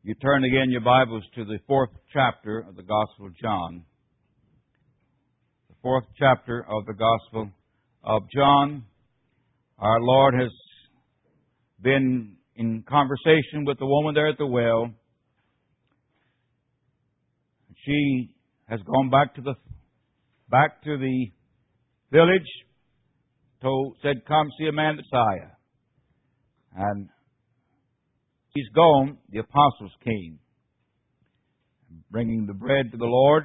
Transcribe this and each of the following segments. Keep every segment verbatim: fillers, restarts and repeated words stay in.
You turn again your Bibles to the fourth chapter of the Gospel of John. The fourth chapter of the Gospel of John. Our Lord has been in conversation with the woman there at the well. She has gone back to the back to the village, told said, "Come see a man, Messiah." And he's gone. The apostles came, bringing the bread to the Lord.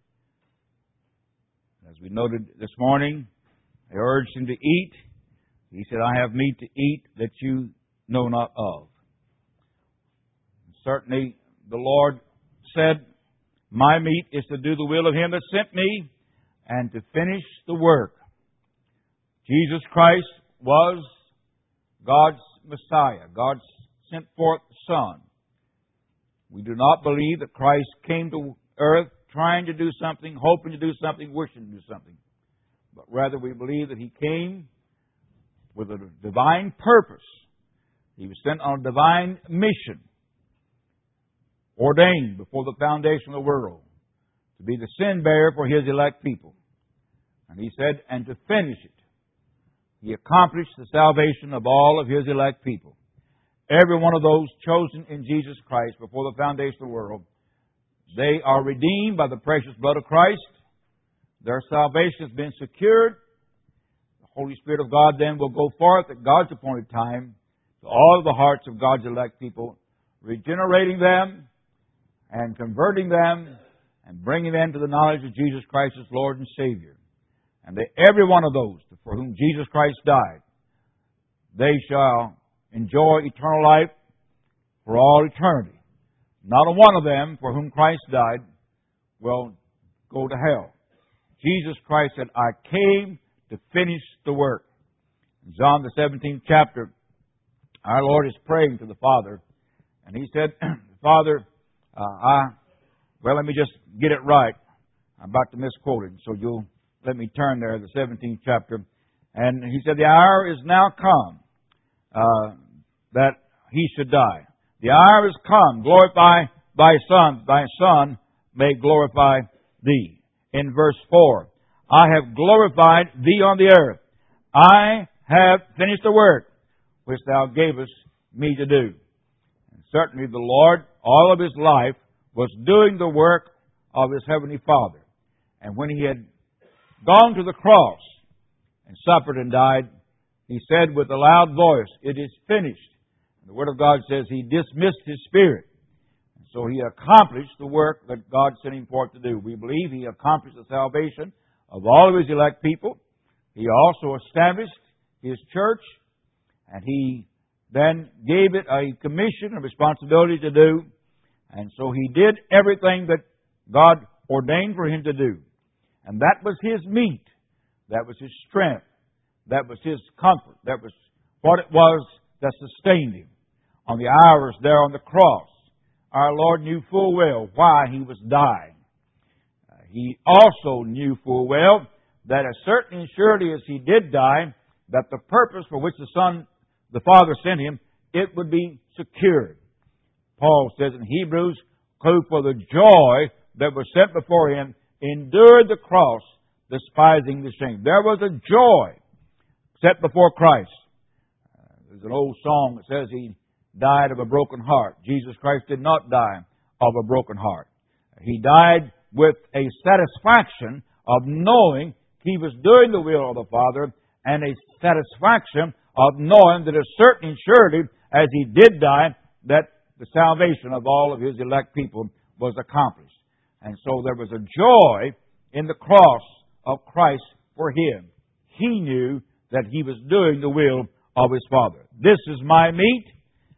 As we noted this morning, they urged him to eat. He said, "I have meat to eat that you know not of." And certainly, the Lord said, "My meat is to do the will of him that sent me and to finish the work." Jesus Christ was God's Messiah, God's sent forth Son. We do not believe that Christ came to earth trying to do something, hoping to do something, wishing to do something. But rather we believe that He came with a divine purpose. He was sent on a divine mission, ordained before the foundation of the world, to be the sin bearer for His elect people. And He said, and to finish it. He accomplished the salvation of all of His elect people. Every one of those chosen in Jesus Christ before the foundation of the world, they are redeemed by the precious blood of Christ. Their salvation has been secured. The Holy Spirit of God then will go forth at God's appointed time to all of the hearts of God's elect people, regenerating them and converting them and bringing them to the knowledge of Jesus Christ as Lord and Savior. And they, every one of those for whom Jesus Christ died, they shall enjoy eternal life for all eternity. Not a one of them for whom Christ died will go to hell. Jesus Christ said, "I came to finish the work." In John the seventeenth chapter, our Lord is praying to the Father, and He said, "Father, uh, I, well, let me just get it right. I'm about to misquote it, so you'll let me turn there, the seventeenth chapter. And He said, "The hour is now come uh, that He should die. The hour is come. Glorify Thy Son. Thy Son may glorify Thee." In verse four, "I have glorified Thee on the earth. I have finished the work which Thou gavest me to do." And certainly the Lord, all of His life, was doing the work of His Heavenly Father. And when He had gone to the cross and suffered and died, He said with a loud voice, "It is finished." And the Word of God says He dismissed His spirit. And so He accomplished the work that God sent Him forth to do. We believe He accomplished the salvation of all of His elect people. He also established His church, and He then gave it a commission, a responsibility to do. And so He did everything that God ordained for Him to do. And that was His meat. That was His strength. That was His comfort. That was what it was that sustained Him. On the hours there on the cross, our Lord knew full well why He was dying. Uh, he also knew full well that as certain and surely as He did die, that the purpose for which the Son, the Father sent Him, it would be secured. Paul says in Hebrews, "Who for the joy that was set before Him endured the cross, despising the shame." There was a joy set before Christ. Uh, there's an old song that says He died of a broken heart. Jesus Christ did not die of a broken heart. He died with a satisfaction of knowing He was doing the will of the Father, and a satisfaction of knowing that as certain and surely as He did die, that the salvation of all of His elect people was accomplished. And so there was a joy in the cross of Christ for Him. He knew that He was doing the will of His Father. "This is my meat,"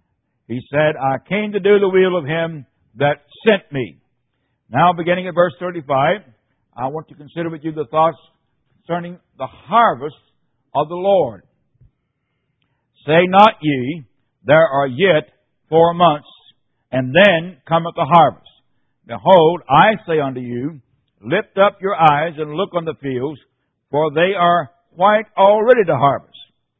He said, "I came to do the will of Him that sent me." Now, beginning at verse thirty-five, I want to consider with you the thoughts concerning the harvest of the Lord. "Say not ye, there are yet four months, and then cometh the harvest. Behold, I say unto you, lift up your eyes and look on the fields, for they are white already to harvest.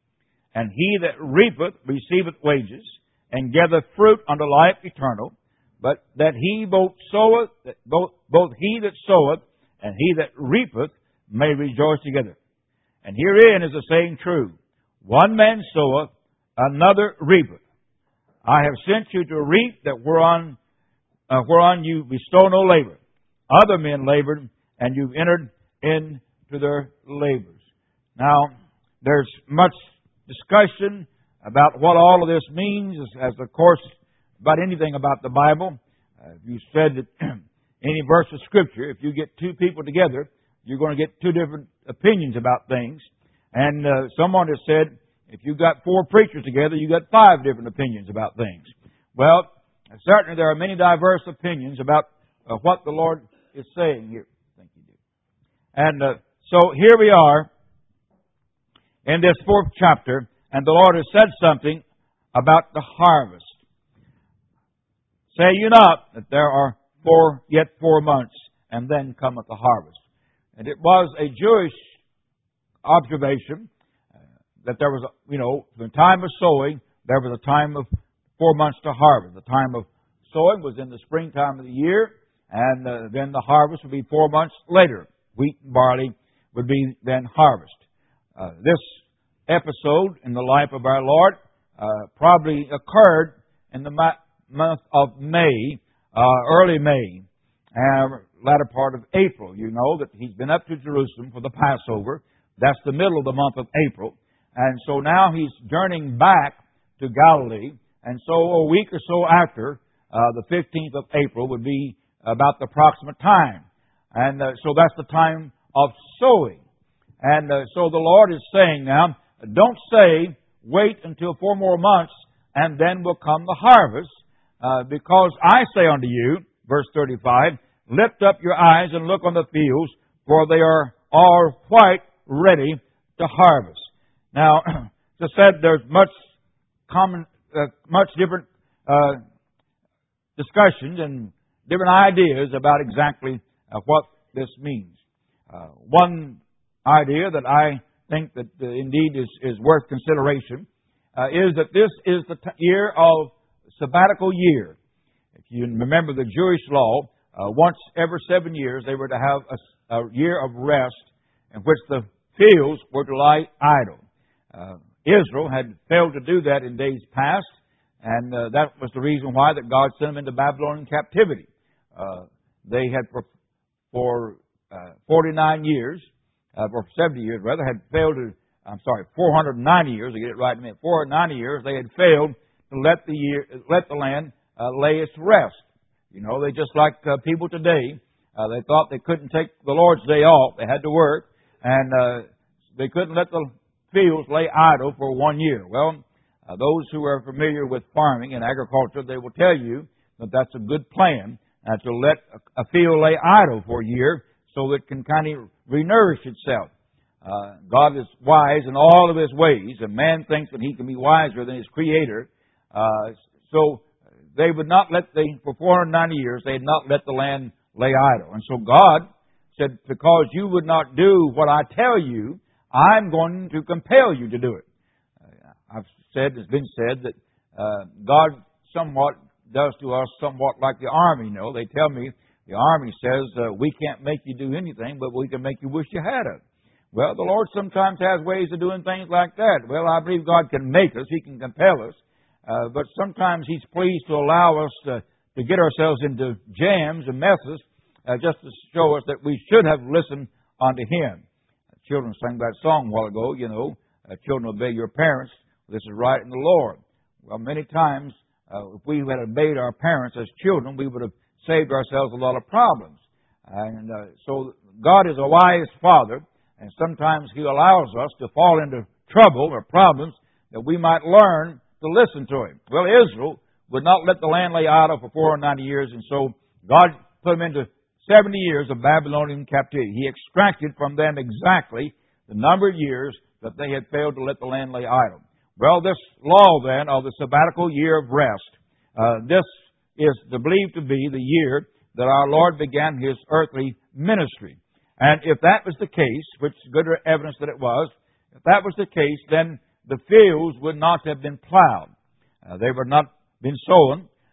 And he that reapeth receiveth wages, and gathereth fruit unto life eternal, but that he both soweth, that both, both he that soweth and he that reapeth may rejoice together. And herein is the saying true. One man soweth, another reapeth. I have sent you to reap that whereon, uh, whereon you bestow no labor. Other men labored, and you've entered into their labors. Now, there's much discussion about what all of this means, as, as of course, about anything about the Bible. Uh, you said that any verse of Scripture, if you get two people together, you're going to get two different opinions about things. And uh, someone has said, if you got four preachers together, you got five different opinions about things. Well, certainly there are many diverse opinions about uh, what the Lord is saying here. Thank you, dear. And uh, so here we are in this fourth chapter, and the Lord has said something about the harvest. Say you not that there are four, yet four months, and then cometh the harvest. And it was a Jewish observation uh, that there was, a, you know, the time of sowing, there was a time of four months to harvest. The time of sowing was in the springtime of the year, and uh, then the harvest would be four months later. Wheat and barley would be then harvest. Uh, this episode in the life of our Lord uh, probably occurred in the ma- month of May, uh, early May, and latter part of April. You know that He's been up to Jerusalem for the Passover. That's the middle of the month of April. And so now He's journeying back to Galilee. And so a week or so after, uh, the fifteenth of April would be about the approximate time. And uh, so that's the time of sowing. And uh, so the Lord is saying now, don't say, wait until four more months and then will come the harvest. Uh, because I say unto you, verse thirty-five, lift up your eyes and look on the fields, for they are all white, ready to harvest. Now, as I said, there's much common, uh, much different uh, discussions and different ideas about exactly uh, what this means. Uh, one idea that I think that uh, indeed is, is worth consideration uh, is that this is the t- year of sabbatical year. If you remember the Jewish law, uh, once every seven years they were to have a, a year of rest in which the fields were to lie idle. Uh, Israel had failed to do that in days past, and uh, that was the reason why that God sent them into Babylonian captivity. Uh, they had for, for uh, forty-nine years, uh, or seventy years rather, had failed to, I'm sorry, four hundred ninety years, to get it right in a minute, four hundred ninety years, they had failed to let the year, let the land uh, lay its rest. You know, they just like uh, people today, uh, they thought they couldn't take the Lord's day off, they had to work, and uh, they couldn't let the fields lay idle for one year. Well, uh, those who are familiar with farming and agriculture, they will tell you that that's a good plan, uh, to let a, a field lay idle for a year so that it can kind of renourish itself. Uh, God is wise in all of His ways, and man thinks that he can be wiser than his Creator. Uh, so they would not let the, for four hundred ninety years, they had not let the land lay idle. And so God said, because you would not do what I tell you, I'm going to compel you to do it. Uh, I've said, it's been said that uh, God somewhat does to us somewhat like the army. You know, they tell me the army says, uh, we can't make you do anything, but we can make you wish you had it. Well, the Lord sometimes has ways of doing things like that. Well, I believe God can make us. He can compel us. Uh, but sometimes He's pleased to allow us to, to get ourselves into jams and messes uh, just to show us that we should have listened unto Him. Children sang that song a while ago, you know, uh, children obey your parents. This is right in the Lord. Well, many times, uh, if we had obeyed our parents as children, we would have saved ourselves a lot of problems. And uh, so God is a wise Father, and sometimes He allows us to fall into trouble or problems that we might learn to listen to Him. Well, Israel would not let the land lay idle for four hundred ninety years, and so God put them into seventy years of Babylonian captivity. He extracted from them exactly the number of years that they had failed to let the land lay idle. Well, this law then of the sabbatical year of rest, uh, this is believed to be the year that our Lord began His earthly ministry. And if that was the case, which is good evidence that it was, if that was the case, then the fields would not have been plowed. Uh, they would not been sown.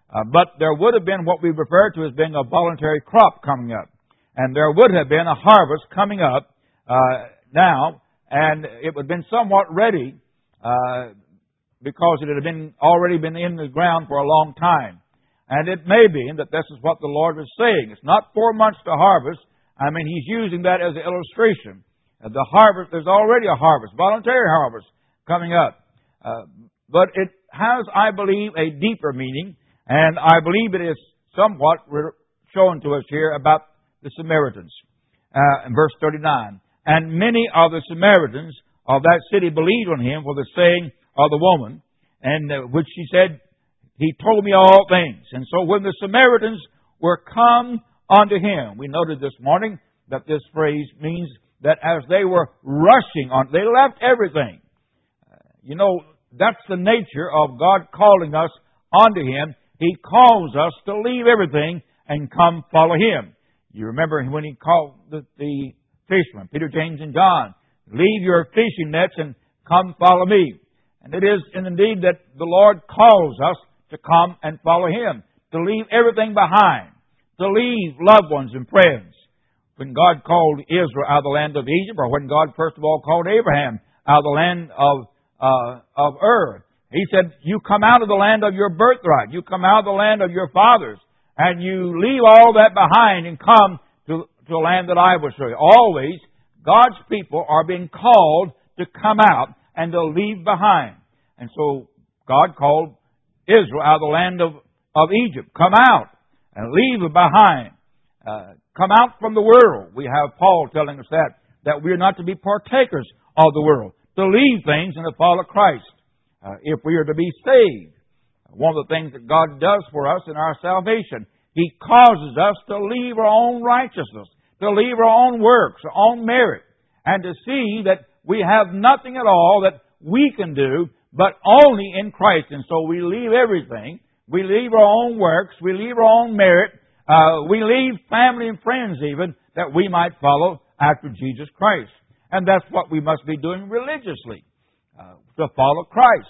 Uh, but there would have been what we refer to as being a voluntary crop coming up. And there would have been a harvest coming up uh, now, and it would have been somewhat ready uh, because it had been already been in the ground for a long time. And it may be that this is what the Lord was saying. It's not four months to harvest. I mean, He's using that as an illustration. Uh, the harvest, there's already a harvest, voluntary harvest coming up. Uh, but it has, I believe, a deeper meaning, and I believe it is somewhat shown to us here about the Samaritans. Uh, in verse thirty-nine, and many of the Samaritans of that city believed on Him for the saying of the woman, and uh, which she said, He told me all things. And so when the Samaritans were come unto Him, we noted this morning that this phrase means that as they were rushing on, they left everything. Uh, you know, that's the nature of God calling us unto Him. He calls us to leave everything and come follow Him. You remember when He called the, the fishermen, Peter, James, and John, leave your fishing nets and come follow me. And it is indeed that the Lord calls us to come and follow Him, to leave everything behind, to leave loved ones and friends. When God called Israel out of the land of Egypt, or when God first of all called Abraham out of the land of uh, of Ur, He said, you come out of the land of your birthright, you come out of the land of your fathers, and you leave all that behind and come to, to a land that I will show you. Always, God's people are being called to come out and to leave behind. And so God called Israel out of the land of, of Egypt. Come out and leave it behind. Uh, come out from the world. We have Paul telling us that, that we are not to be partakers of the world, to leave things and to follow Christ. Uh, if we are to be saved, one of the things that God does for us in our salvation, He causes us to leave our own righteousness, to leave our own works, our own merit, and to see that we have nothing at all that we can do, but only in Christ. And so we leave everything. We leave our own works. We leave our own merit. Uh, we leave family and friends even, that we might follow after Jesus Christ. And that's what we must be doing religiously, uh, to follow Christ.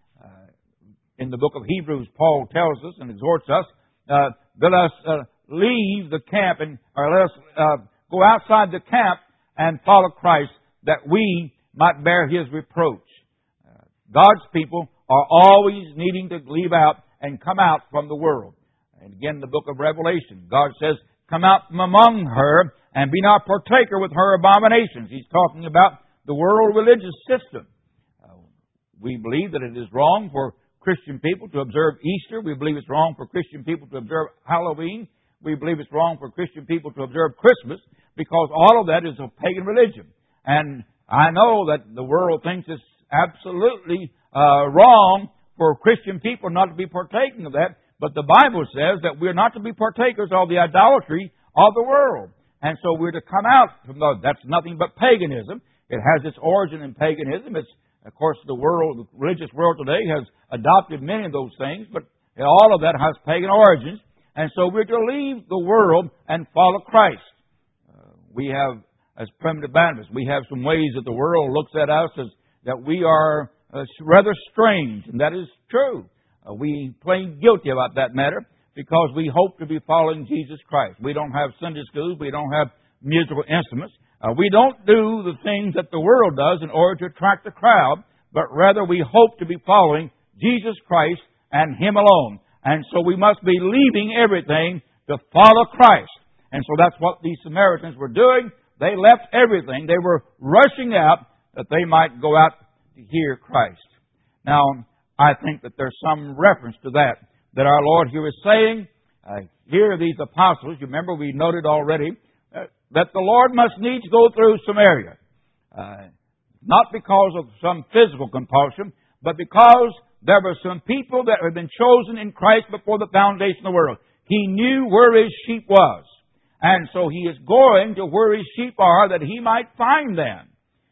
In the book of Hebrews, Paul tells us and exhorts us, uh, let us uh, leave the camp and or let us uh, go outside the camp and follow Christ, that we might bear His reproach. Uh, God's people are always needing to leave out and come out from the world. And again, in the book of Revelation, God says, come out from among her and be not partaker with her abominations. He's talking about the world religious system. Uh, we believe that it is wrong for Christian people to observe Easter. We believe it's wrong for Christian people to observe Halloween. We believe it's wrong for Christian people to observe Christmas, because all of that is a pagan religion. And I know that the world thinks it's absolutely uh, wrong for Christian people not to be partaking of that, but the Bible says that we're not to be partakers of the idolatry of the world. And so we're to come out from those. That's nothing but paganism. It has its origin in paganism. It's Of course, the world, the religious world today has adopted many of those things, but all of that has pagan origins. And so we're to leave the world and follow Christ. Uh, we have, as primitive Baptists, we have some ways that the world looks at us as that we are uh, rather strange, and that is true. Uh, we plain guilty about that matter because we hope to be following Jesus Christ. We don't have Sunday schools. We don't have musical instruments. Uh, we don't do the things that the world does in order to attract the crowd, but rather we hope to be following Jesus Christ and Him alone. And so we must be leaving everything to follow Christ. And so that's what these Samaritans were doing. They left everything. They were rushing out that they might go out to hear Christ. Now, I think that there's some reference to that, that our Lord here is saying, uh, here these apostles, you remember we noted already, uh, that the Lord must needs go through Samaria. Uh, not because of some physical compulsion, but because there were some people that had been chosen in Christ before the foundation of the world. He knew where His sheep was. And so He is going to where His sheep are that He might find them.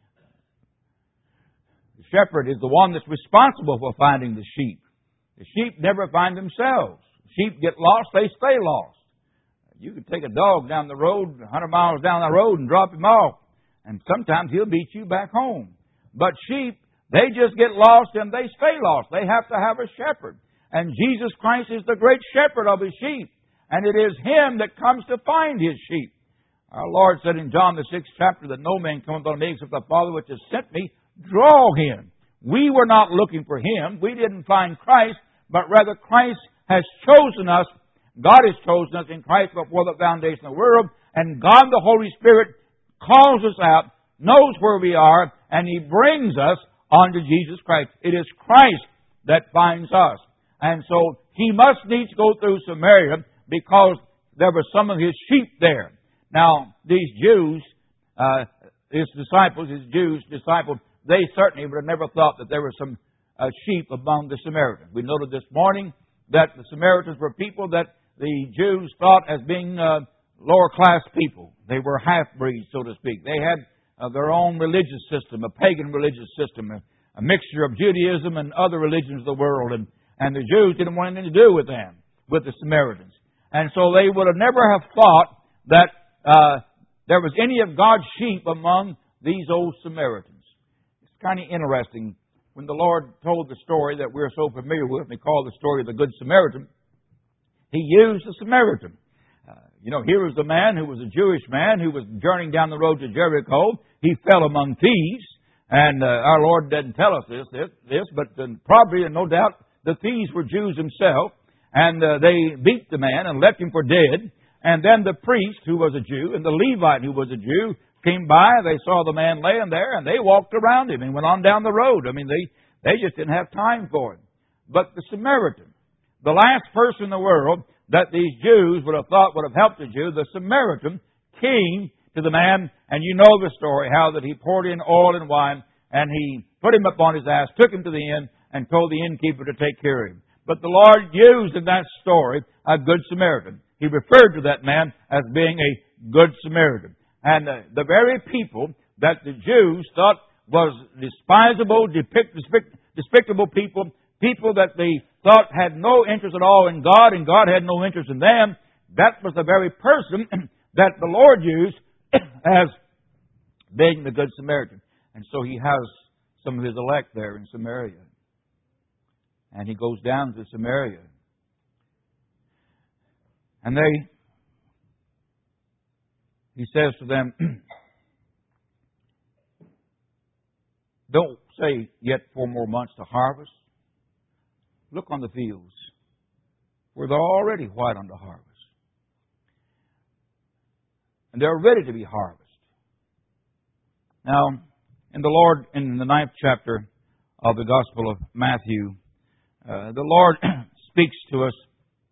The shepherd is the one that's responsible for finding the sheep. The sheep never find themselves. Sheep get lost, they stay lost. You could take a dog down the road, one hundred miles down the road, and drop him off. And sometimes he'll beat you back home. But sheep, they just get lost and they stay lost. They have to have a shepherd. And Jesus Christ is the great shepherd of His sheep. And it is Him that comes to find His sheep. Our Lord said in John the sixth chapter that no man cometh unto me except the Father which has sent me draw him. We were not looking for Him. We didn't find Christ, but rather Christ has chosen us. God has chosen us in Christ before the foundation of the world. And God the Holy Spirit calls us out, knows where we are, and He brings us unto Jesus Christ. It is Christ that finds us. And so He must needs go through Samaria because there were some of His sheep there. Now, these Jews, uh, His disciples, His Jews disciples, they certainly would have never thought that there were some uh, sheep among the Samaritans. We noted this morning that the Samaritans were people that the Jews thought as being uh, lower class people. They were half-breeds, so to speak. They had uh, their own religious system, a pagan religious system, a, a mixture of Judaism and other religions of the world. And, and the Jews didn't want anything to do with them, with the Samaritans. And so they would have never have thought that uh, there was any of God's sheep among these old Samaritans. It's kind of interesting. When the Lord told the story that we're so familiar with, and He called the story of the Good Samaritan, He used the Samaritan. Uh, you know, here was a man who was a Jewish man who was journeying down the road to Jericho. He fell among thieves, and uh, our Lord didn't tell us this, this, this but uh, probably and no doubt the thieves were Jews themselves, and uh, they beat the man and left him for dead. And then the priest, who was a Jew, and the Levite, who was a Jew, came by. They saw the man laying there, and they walked around him and went on down the road. I mean, they, they just didn't have time for him. But the Samaritan, the last person in the world that these Jews would have thought would have helped the Jew, the Samaritan came to the man, and you know the story, how that he poured in oil and wine, and he put him up on his ass, took him to the inn, and told the innkeeper to take care of him. But the Lord used in that story a Good Samaritan. He referred to that man as being a Good Samaritan. And uh, the very people that the Jews thought was despisable, depict, despic, despicable people, people that they thought had no interest at all in God, and God had no interest in them, that was the very person that the Lord used as being the Good Samaritan. And so He has some of His elect there in Samaria. And He goes down to Samaria. And they, He says to them, don't say yet four more months to harvest. Look on the fields, where they're already white unto harvest. And they're ready to be harvested. Now, in the Lord, in the ninth chapter of the Gospel of Matthew, uh, the Lord speaks to us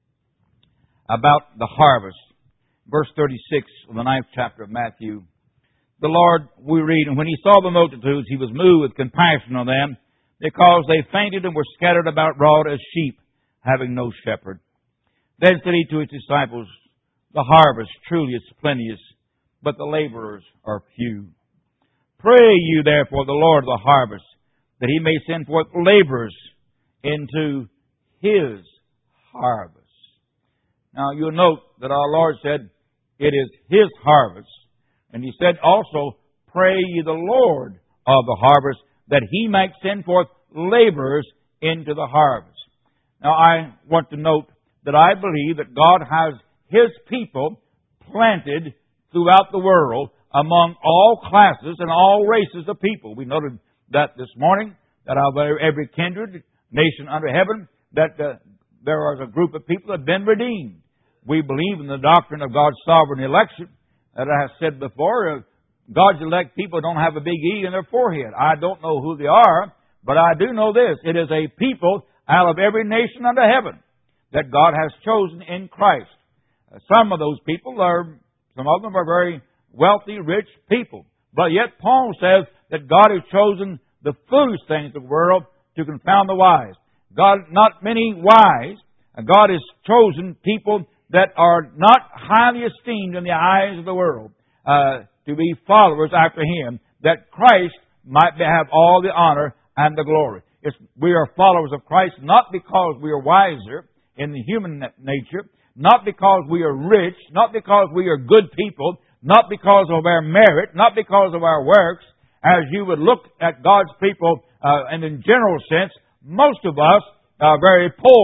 about the harvest. Verse thirty-six of the ninth chapter of Matthew. The Lord, we read, and when He saw the multitudes, He was moved with compassion on them, because they fainted and were scattered about abroad as sheep, having no shepherd. Then said He to His disciples, the harvest truly is plenteous, but the laborers are few. Pray you therefore the Lord of the harvest, that He may send forth laborers into His harvest. Now you'll note that our Lord said, it is His harvest. And He said also, pray ye the Lord of the harvest, that He might send forth laborers into the harvest. Now I want to note that I believe that God has His people planted throughout the world among all classes and all races of people. We noted that this morning, that out of every kindred, nation under heaven, that uh, there was a group of people that have been redeemed. We believe in the doctrine of God's sovereign election. As I have said before, uh, God's elect people don't have a big E in their forehead. I don't know who they are, but I do know this. It is a people out of every nation under heaven that God has chosen in Christ. Uh, some of those people are, some of them are very wealthy, rich people. But yet Paul says that God has chosen the foolish things of the world to confound the wise. God, not many wise. God has chosen people that are not highly esteemed in the eyes of the world uh, to be followers after Him, that Christ might have all the honor and the glory. It's, we are followers of Christ not because we are wiser in the human nature, not because we are rich, not because we are good people, not because of our merit, not because of our works. As you would look at God's people uh, in a general sense, most of us are very poor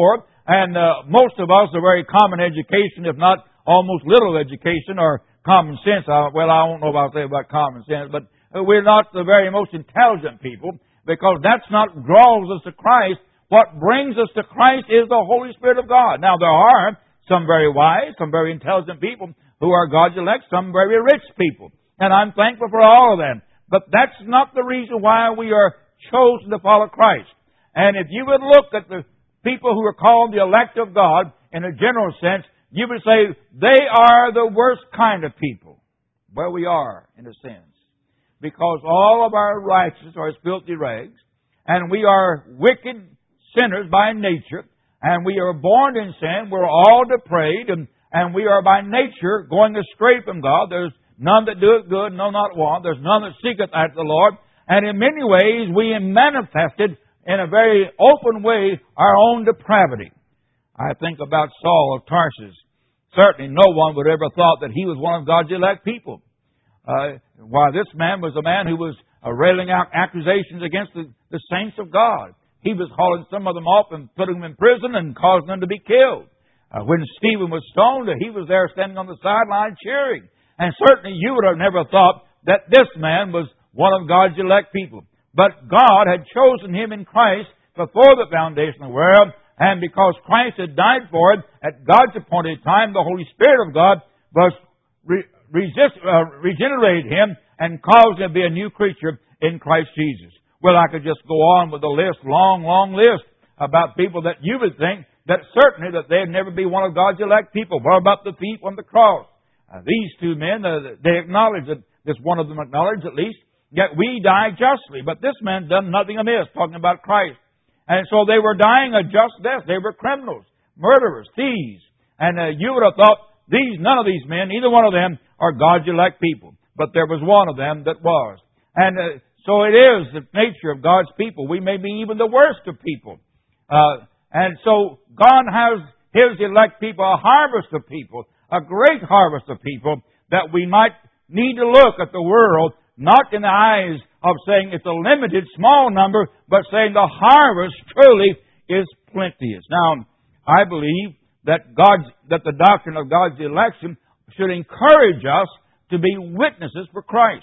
And uh, most of us are very common education, if not almost little education or common sense. I, well, I don't know about say about common sense, but we're not the very most intelligent people, because that's not what draws us to Christ. What brings us to Christ is the Holy Spirit of God. Now, there are some very wise, some very intelligent people who are God's elect, some very rich people. And I'm thankful for all of them. But that's not the reason why we are chosen to follow Christ. And if you would look at the people who are called the elect of God, in a general sense, you would say they are the worst kind of people. Well, we are, in a sense. Because all of our righteousness are as filthy rags, and we are wicked sinners by nature, and we are born in sin. We're all depraved, and, and we are by nature going astray from God. There's none that doeth good, no, not one. There's none that seeketh after the Lord. And in many ways, we have manifested in a very open way our own depravity. I think about Saul of Tarsus. Certainly no one would ever thought that he was one of God's elect people. Uh, why, this man was a man who was uh, railing out accusations against the, the saints of God. He was hauling some of them off and putting them in prison and causing them to be killed. Uh, when Stephen was stoned, he was there standing on the sideline cheering. And certainly you would have never thought that this man was one of God's elect people. But God had chosen him in Christ before the foundation of the world, and because Christ had died for it, at God's appointed time, the Holy Spirit of God was re- resist, uh, regenerated him and caused him to be a new creature in Christ Jesus. Well, I could just go on with a list, long, long list, about people that you would think that certainly that they'd never be one of God's elect people. What about the thief on the cross? Uh, these two men, uh, they acknowledge that, this one of them acknowledged at least, yet we die justly. But this man done nothing amiss, talking about Christ. And so they were dying a just death. They were criminals, murderers, thieves. And uh, you would have thought, these, none of these men, either one of them, are God's elect people. But there was one of them that was. And uh, so it is the nature of God's people. We may be even the worst of people. Uh, and so God has His elect people, a harvest of people, a great harvest of people, that we might need to look at the world, not in the eyes of saying it's a limited, small number, but saying the harvest truly is plenteous. Now, I believe that God's, that the doctrine of God's election should encourage us to be witnesses for Christ.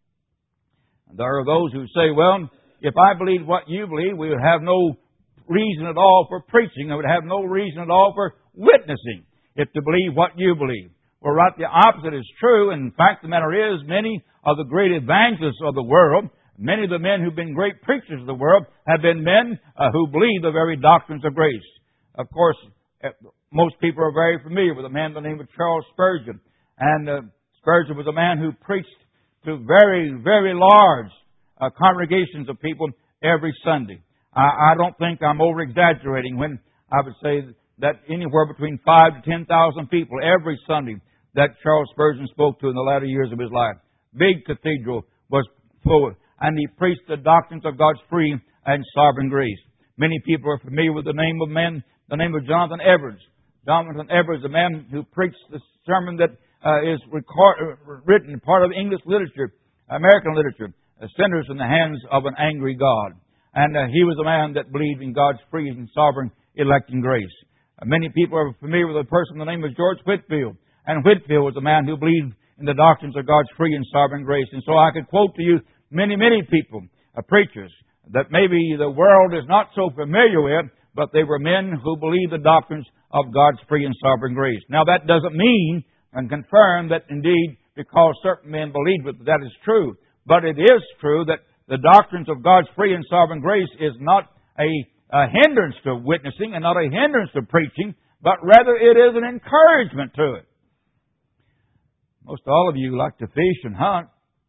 There are those who say, well, if I believed what you believe, we would have no reason at all for preaching. We would have no reason at all for witnessing if to believe what you believe. Well, right, the opposite is true. In fact, the matter is, many of the great evangelists of the world, many of the men who've been great preachers of the world, have been men uh, who believe the very doctrines of grace. Of course, most people are very familiar with a man by the name of Charles Spurgeon. And uh, Spurgeon was a man who preached to very, very large uh, congregations of people every Sunday. I, I don't think I'm over-exaggerating when I would say that anywhere between five to ten thousand people every Sunday that Charles Spurgeon spoke to in the latter years of his life. Big cathedral was full, and he preached the doctrines of God's free and sovereign grace. Many people are familiar with the name of man, the name of Jonathan Edwards. Jonathan Edwards, a man who preached the sermon that uh, is record, written part of English literature, American literature, uh, sinners in the hands of an angry God. And uh, he was a man that believed in God's free and sovereign electing grace. Uh, many people are familiar with a person, the name of George Whitefield. And Whitefield was a man who believed in the doctrines of God's free and sovereign grace. And so I could quote to you many, many people, uh, preachers, that maybe the world is not so familiar with, but they were men who believed the doctrines of God's free and sovereign grace. Now that doesn't mean and confirm that indeed because certain men believed it, that is true. But it is true that the doctrines of God's free and sovereign grace is not a, a hindrance to witnessing and not a hindrance to preaching, but rather it is an encouragement to it. Most all of you like to fish and hunt.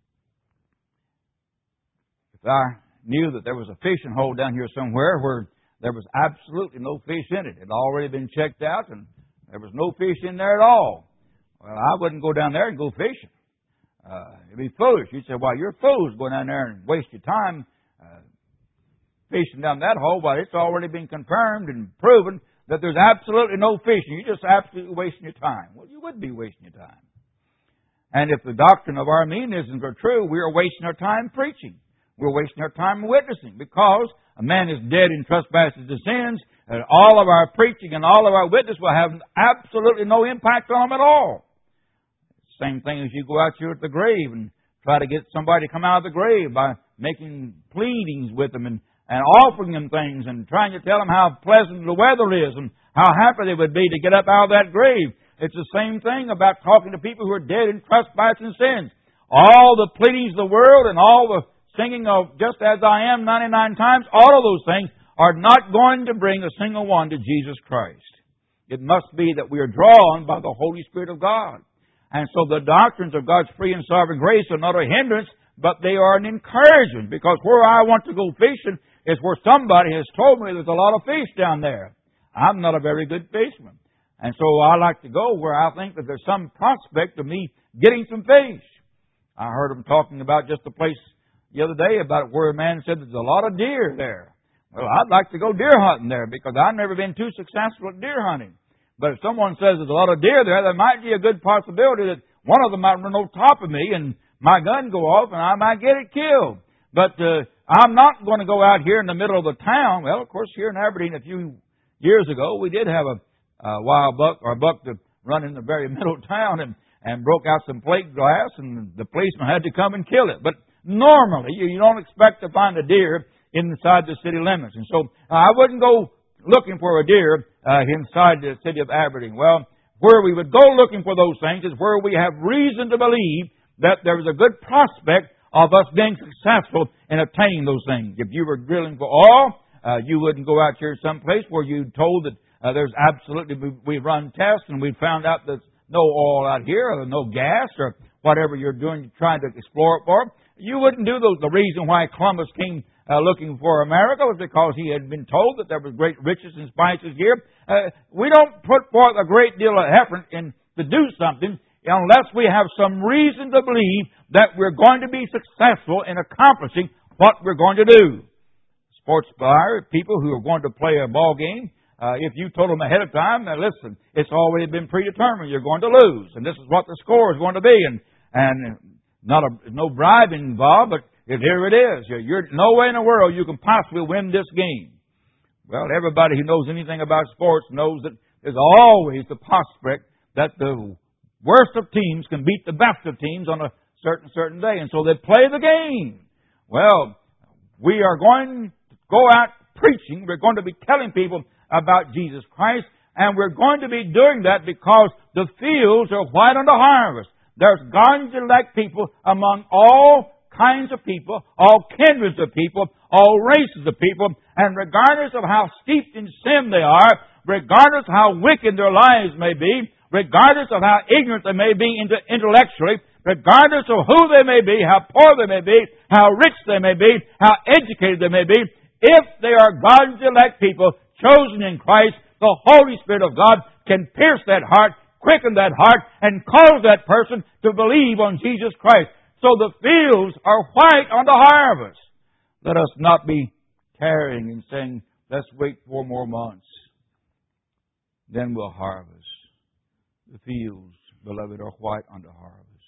If I knew that there was a fishing hole down here somewhere where there was absolutely no fish in it, it had already been checked out and there was no fish in there at all, well, I wouldn't go down there and go fishing. Uh, it'd be foolish. You'd say, well, you're fools going down there and waste your time uh, fishing down that hole. Well, it's already been confirmed and proven that there's absolutely no fishing. You're just absolutely wasting your time. Well, you would be wasting your time. And if the doctrine of Arminianism are true, we are wasting our time preaching. We're wasting our time witnessing because a man is dead in trespasses and sins. uh, all of our preaching and all of our witness will have absolutely no impact on them at all. Same thing as you go out here at the grave and try to get somebody to come out of the grave by making pleadings with them and, and offering them things and trying to tell them how pleasant the weather is and how happy they would be to get up out of that grave. It's the same thing about talking to people who are dead in trespasses and sins. All the pleadings of the world and all the singing of just as I am ninety-nine times, all of those things are not going to bring a single one to Jesus Christ. It must be that we are drawn by the Holy Spirit of God. And so the doctrines of God's free and sovereign grace are not a hindrance, but they are an encouragement. Because where I want to go fishing is where somebody has told me there's a lot of fish down there. I'm not a very good fisherman. And so I like to go where I think that there's some prospect of me getting some fish. I heard them talking about just a place the other day about where a man said there's a lot of deer there. Well, I'd like to go deer hunting there because I've never been too successful at deer hunting. But if someone says there's a lot of deer there, there might be a good possibility that one of them might run over top of me and my gun go off and I might get it killed. But uh, I'm not going to go out here in the middle of the town. Well, of course, here in Aberdeen a few years ago, we did have a, a wild buck or a buck to run in the very middle of town and, and broke out some plate glass and the policeman had to come and kill it. But normally, you, you don't expect to find a deer inside the city limits. And so uh, I wouldn't go looking for a deer uh, inside the city of Aberdeen. Well, where we would go looking for those things is where we have reason to believe that there is a good prospect of us being successful in obtaining those things. If you were drilling for oil, uh, you wouldn't go out here someplace where you told that uh, there's absolutely, we run tests and we found out there's no oil out here or no gas or whatever you're doing, trying to explore it for. You wouldn't do those. The reason why Columbus came Uh, looking for America was because he had been told that there was great riches and spices here. Uh, we don't put forth a great deal of effort in to do something unless we have some reason to believe that we're going to be successful in accomplishing what we're going to do. Sports buyer, people who are going to play a ball game, uh, if you told them ahead of time, now listen, it's already been predetermined, you're going to lose, and this is what the score is going to be, and and not a no bribing involved, but here it is. You're no way in the world you can possibly win this game. Well, everybody who knows anything about sports knows that there's always the prospect that the worst of teams can beat the best of teams on a certain certain day. And so they play the game. Well, we are going to go out preaching. We're going to be telling people about Jesus Christ. And we're going to be doing that because the fields are white unto harvest. There's God's elect people among all kinds of people, all kindreds of people, all races of people, and regardless of how steeped in sin they are, regardless of how wicked their lives may be, regardless of how ignorant they may be intellectually, regardless of who they may be, how poor they may be, how rich they may be, how educated they may be, if they are God's elect people, chosen in Christ, the Holy Spirit of God can pierce that heart, quicken that heart, and cause that person to believe on Jesus Christ. So the fields are white unto harvest. Let us not be tarrying and saying, let's wait four more months. Then we'll harvest. The fields, beloved, are white unto harvest.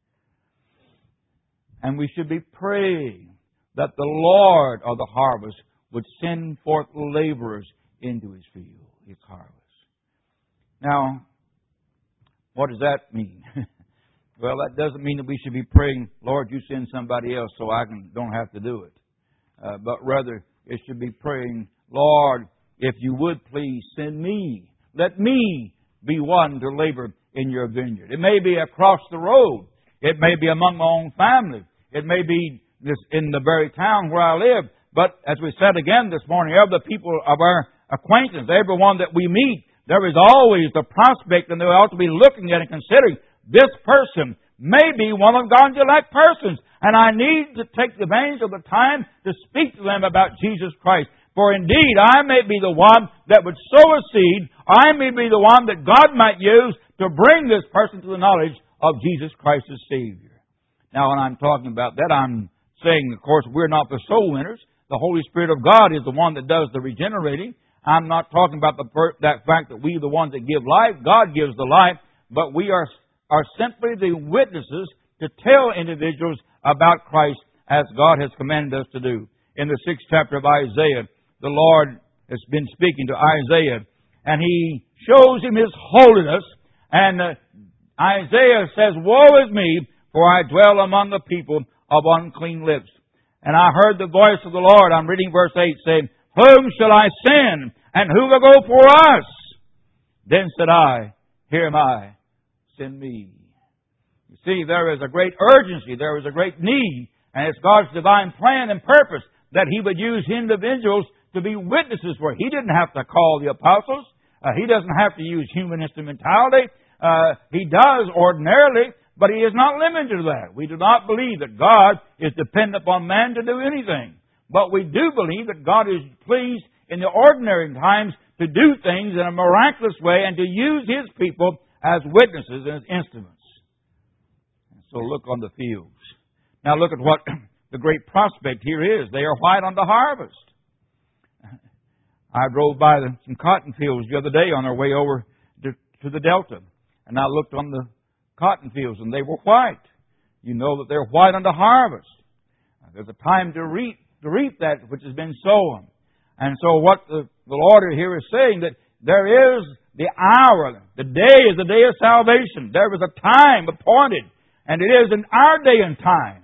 And we should be praying that the Lord of the harvest would send forth laborers into His field, His harvest. Now, what does that mean? Well, that doesn't mean that we should be praying, Lord, you send somebody else so I can, don't have to do it. Uh, but rather, it should be praying, Lord, if you would please send me. Let me be one to labor in your vineyard. It may be across the road. It may be among my own family. It may be this in the very town where I live. But as we said again this morning, of the people of our acquaintance, everyone that we meet, there is always the prospect, and they ought to be looking at and considering, this person may be one of God's elect persons. And I need to take advantage of the time to speak to them about Jesus Christ. For indeed, I may be the one that would sow a seed. I may be the one that God might use to bring this person to the knowledge of Jesus Christ as Savior. Now, when I'm talking about that, I'm saying, of course, we're not the soul winners. The Holy Spirit of God is the one that does the regenerating. I'm not talking about the that fact that we are the ones that give life. God gives the life. But we are are simply the witnesses to tell individuals about Christ as God has commanded us to do. In the sixth chapter of Isaiah, the Lord has been speaking to Isaiah, and he shows him His holiness. And uh, Isaiah says, "Woe is me, for I dwell among the people of unclean lips. And I heard the voice of the Lord," I'm reading verse eight, saying, "Whom shall I send, and who will go for us? Then said I, Here am I, send me." You see, there is a great urgency, there is a great need, and it's God's divine plan and purpose that He would use individuals to be witnesses for. He didn't have to call the apostles. Uh, he doesn't have to use human instrumentality. Uh, he does ordinarily, but He is not limited to that. We do not believe that God is dependent upon man to do anything. But we do believe that God is pleased in the ordinary times to do things in a miraculous way and to use His people as witnesses and as instruments. So look on the fields. Now look at what the great prospect here is. They are white unto harvest. I drove by some cotton fields the other day on our way over to, to the Delta. And I looked on the cotton fields and they were white. You know that they're white unto harvest. There's a time to reap, to reap that which has been sown. And so what the, the Lord here is saying, that there is the hour, the day is the day of salvation. There is a time appointed, and it is in our day and time.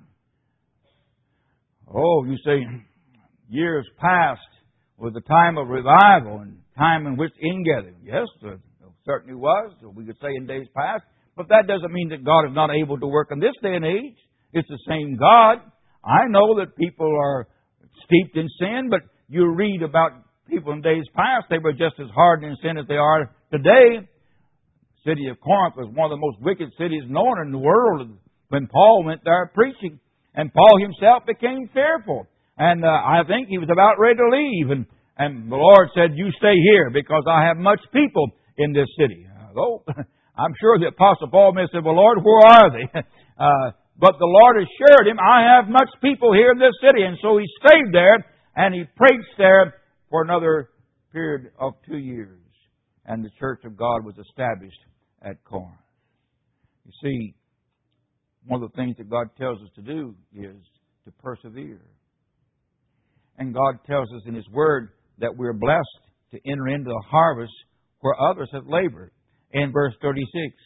Oh, you say, years past was the time of revival and time in which ingathering. Yes, there certainly was, we could say in days past. But that doesn't mean that God is not able to work in this day and age. It's the same God. I know that people are steeped in sin, but you read about people in days past, they were just as hardened in sin as they are today. The city of Corinth was one of the most wicked cities known in the world when Paul went there preaching. And Paul himself became fearful. And uh, I think he was about ready to leave. And, and the Lord said, "You stay here because I have much people in this city." Although I'm sure the Apostle Paul may have said, "Well, Lord, where are they?" uh, but the Lord assured him, "I have much people here in this city." And so he stayed there. And he preached there for another period of two years. And the church of God was established at Corinth. You see, one of the things that God tells us to do is to persevere. And God tells us in His Word that we're blessed to enter into the harvest where others have labored. In verse thirty-six,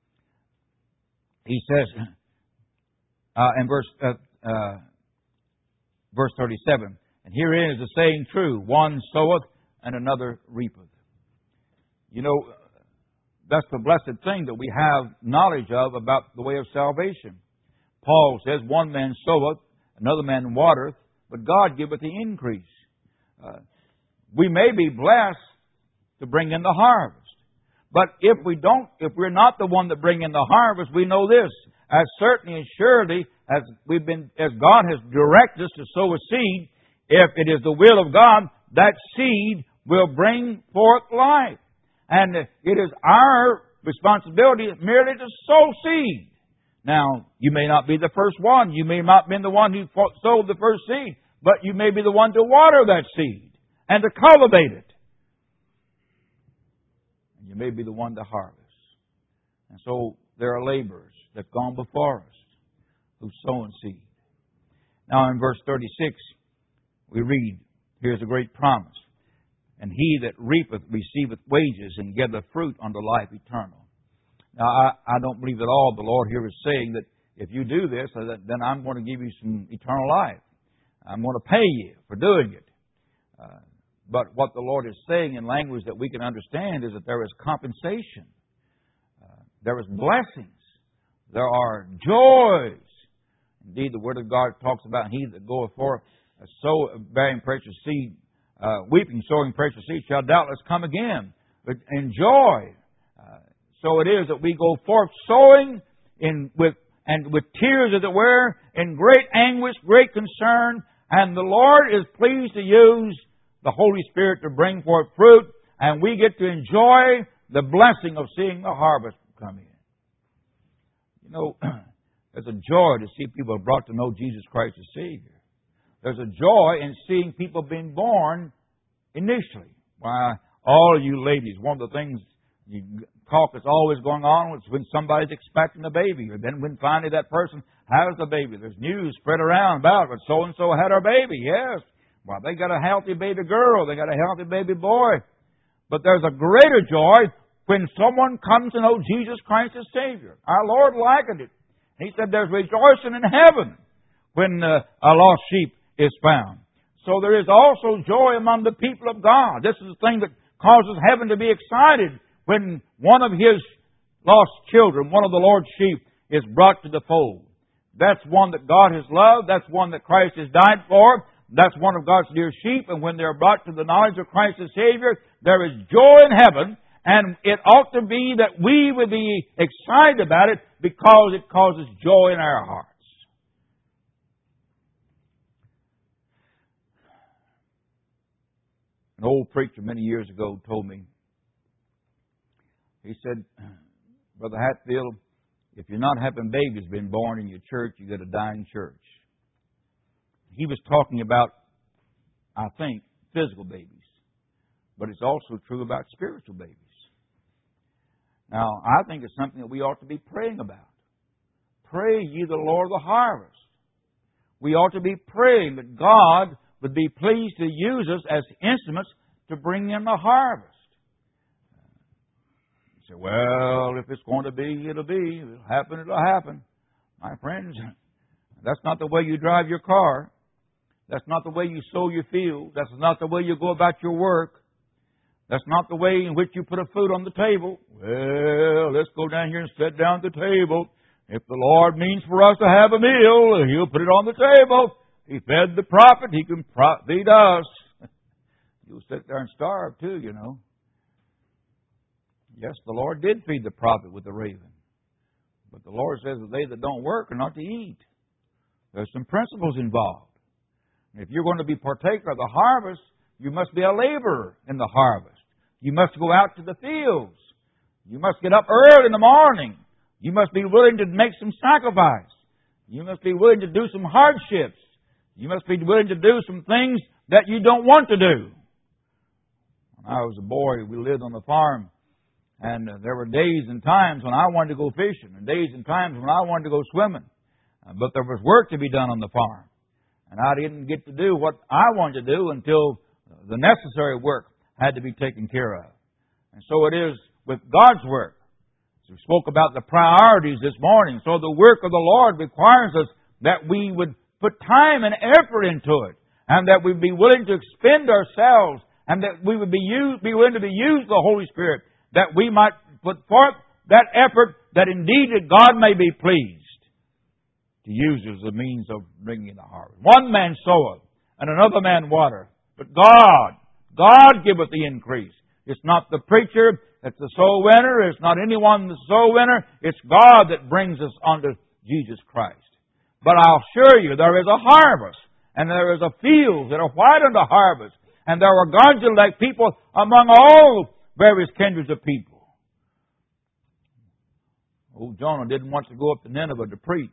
He says, uh, in verse, uh, uh, verse thirty-seven, "And herein is the saying true, one soweth and another reapeth." You know, that's the blessed thing that we have knowledge of about the way of salvation. Paul says, "One man soweth, another man watereth, but God giveth the increase." Uh, we may be blessed to bring in the harvest. But if we don't, if we're not the one that bring in the harvest, we know this: as certainly and surely as we've been, as God has directed us to sow a seed, if it is the will of God, that seed will bring forth life. And it is our responsibility merely to sow seed. Now, you may not be the first one. You may not have been the one who sowed the first seed. But you may be the one to water that seed and to cultivate it. And you may be the one to harvest. And so there are laborers that have gone before us who've sown seed. Now in verse thirty-six, we read, here's a great promise: "And he that reapeth receiveth wages, and gathereth fruit unto life eternal." Now, I, I don't believe at all the Lord here is saying that if you do this, then I'm going to give you some eternal life. I'm going to pay you for doing it. Uh, but what the Lord is saying in language that we can understand is that there is compensation. Uh, there is blessings. There are joys. Indeed, the Word of God talks about he that goeth forth sow, bearing precious seed, uh, weeping, sowing precious seed, shall doubtless come again. But enjoy. Uh, so it is that we go forth sowing in with and with tears, as it were, in great anguish, great concern, and the Lord is pleased to use the Holy Spirit to bring forth fruit, and we get to enjoy the blessing of seeing the harvest come in. You know, there's a joy to see people brought to know Jesus Christ as Savior. There's a joy in seeing people being born initially. Why, all you ladies, one of the things, you talk that's always going on is when somebody's expecting a baby, or then when finally that person has the baby. There's news spread around about it. So-and-so had our baby, yes. Well, they got a healthy baby girl. They got a healthy baby boy. But there's a greater joy when someone comes to know Jesus Christ as Savior. Our Lord likened it. He said there's rejoicing in heaven when uh, a lost sheep is found. So there is also joy among the people of God. This is the thing that causes heaven to be excited when one of His lost children, one of the Lord's sheep, is brought to the fold. That's one that God has loved. That's one that Christ has died for. That's one of God's dear sheep. And when they're brought to the knowledge of Christ as Savior, there is joy in heaven. And it ought to be that we would be excited about it because it causes joy in our hearts. An old preacher many years ago told me, he said, Brother Hatfield, if you're not having babies being born in your church, you've got to die in church. He was talking about, I think, physical babies. But it's also true about spiritual babies. Now, I think it's something that we ought to be praying about. Pray ye the Lord of the harvest. We ought to be praying that God would be pleased to use us as instruments to bring in the harvest. You say, well, if it's going to be, it'll be. If it'll happen, it'll happen. My friends, that's not the way you drive your car. That's not the way you sow your field. That's not the way you go about your work. That's not the way in which you put a food on the table. Well, let's go down here and sit down at the table. If the Lord means for us to have a meal, He'll put it on the table. He fed the prophet, He can feed us. You'll sit there and starve too, you know. Yes, the Lord did feed the prophet with the raven. But the Lord says that they that don't work are not to eat. There's some principles involved. And if you're going to be partaker of the harvest, you must be a laborer in the harvest. You must go out to the fields. You must get up early in the morning. You must be willing to make some sacrifice. You must be willing to do some hardships. You must be willing to do some things that you don't want to do. When I was a boy, we lived on the farm, and there were days and times when I wanted to go fishing, and days and times when I wanted to go swimming. But there was work to be done on the farm. And I didn't get to do what I wanted to do until the necessary work had to be taken care of. And so it is with God's work. So we spoke about the priorities this morning. So the work of the Lord requires us that we would put time and effort into it, and that we'd be willing to expend ourselves, and that we would be, used, be willing to be used of the Holy Spirit, that we might put forth that effort, that indeed that God may be pleased to use as a means of bringing the harvest. One man soweth, and another man watereth, but God, God giveth the increase. It's not the preacher that's the soul winner. It's not anyone that's the soul winner. It's God that brings us unto Jesus Christ. But I'll assure you, there is a harvest, and there is a field that are white unto harvest, and there are God's elect people among all various kindreds of people. Old Jonah didn't want to go up to Nineveh to preach.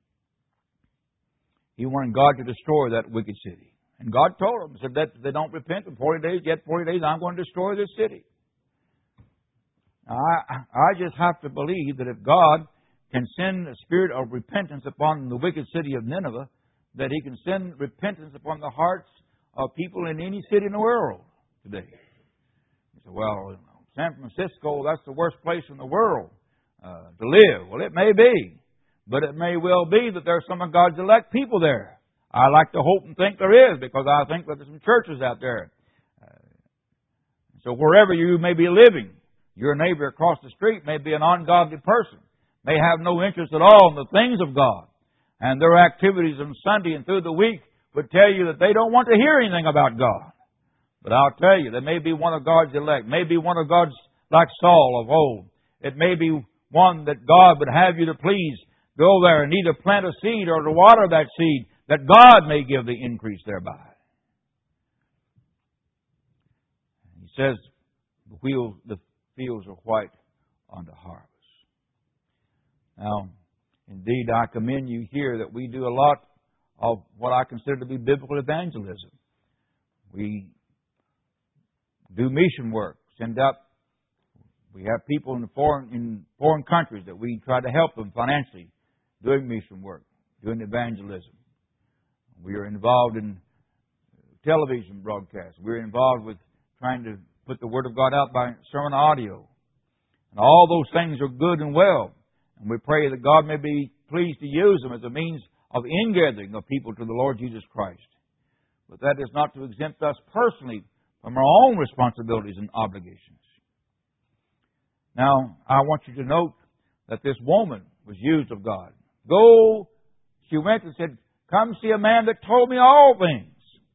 He wanted God to destroy that wicked city. And God told him, said that if they don't repent in forty days, yet forty days, I'm going to destroy this city. Now, I, I just have to believe that if God can send a spirit of repentance upon the wicked city of Nineveh, that He can send repentance upon the hearts of people in any city in the world today. You say, well, San Francisco, that's the worst place in the world uh, to live. Well, it may be. But it may well be that there are some of God's elect people there. I like to hope and think there is, because I think that there's some churches out there. Uh, so wherever you may be living, your neighbor across the street may be an ungodly person, may have no interest at all in the things of God. And their activities on Sunday and through the week would tell you that they don't want to hear anything about God. But I'll tell you, there may be one of God's elect, maybe one of God's, like Saul of old. It may be one that God would have you to please go there and either plant a seed or to water that seed, that God may give the increase thereby. He says, the wheels, the fields are white unto harvest. Now, indeed, I commend you here that we do a lot of what I consider to be biblical evangelism. We do mission work, send out. We have people in foreign in foreign countries that we try to help them financially, doing mission work, doing evangelism. We are involved in television broadcasts. We're involved with trying to put the Word of God out by sermon audio. And all those things are good and well. And we pray that God may be pleased to use them as a means of ingathering of people to the Lord Jesus Christ. But that is not to exempt us personally from our own responsibilities and obligations. Now, I want you to note that this woman was used of God. Go, she went and said, come see a man that told me all things.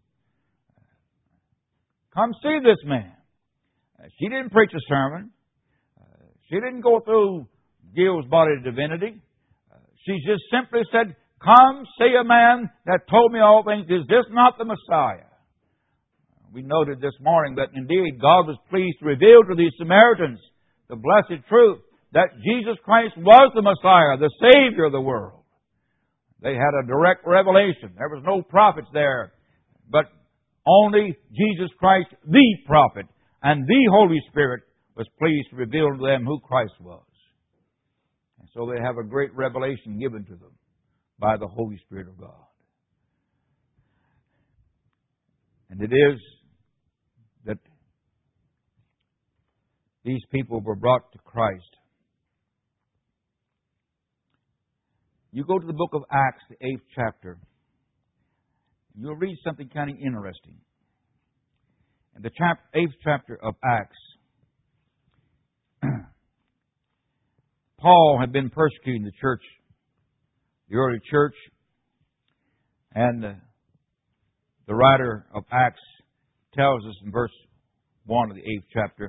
Come see this man. She didn't preach a sermon. She didn't go through Gil's bodily divinity. She just simply said, come see a man that told me all things. Is this not the Messiah? We noted this morning that indeed God was pleased to reveal to these Samaritans the blessed truth that Jesus Christ was the Messiah, the Savior of the world. They had a direct revelation. There was no prophets there, but only Jesus Christ, the prophet, and the Holy Spirit was pleased to reveal to them who Christ was. And so they have a great revelation given to them by the Holy Spirit of God. And it is that these people were brought to Christ. You go to the book of Acts, the eighth chapter. You'll read something kind of interesting. In the chap- eighth chapter of Acts, Paul had been persecuting the church, the early church, and uh, the writer of Acts tells us in verse one of the eighth chapter,